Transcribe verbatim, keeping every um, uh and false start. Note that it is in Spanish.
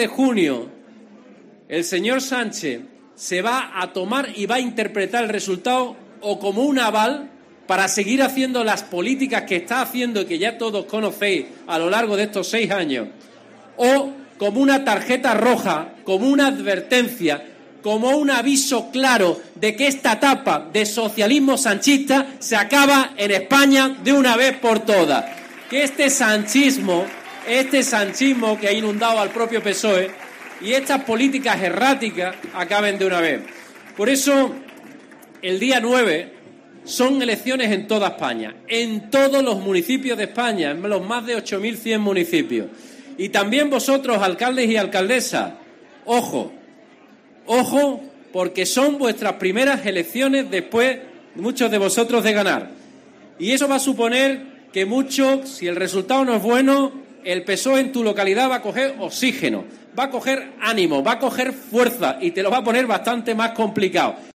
de junio el señor Sánchez se va a tomar y va a interpretar el resultado o como un aval para seguir haciendo las políticas que está haciendo y que ya todos conocéis a lo largo de estos seis años, o como una tarjeta roja, como una advertencia, como un aviso claro de que esta etapa de socialismo sanchista se acaba en España de una vez por todas. Que este sanchismo, este sanchismo que ha inundado al propio P S O E y estas políticas erráticas acaben de una vez. Por eso, el día nueve son elecciones en toda España, en todos los municipios de España, en los más de ocho mil cien municipios. Y también vosotros, alcaldes y alcaldesas, ojo, ojo, porque son vuestras primeras elecciones después, muchos de vosotros, de ganar. Y eso va a suponer que mucho, si el resultado no es bueno, el P S O E en tu localidad va a coger oxígeno, va a coger ánimo, va a coger fuerza y te lo va a poner bastante más complicado.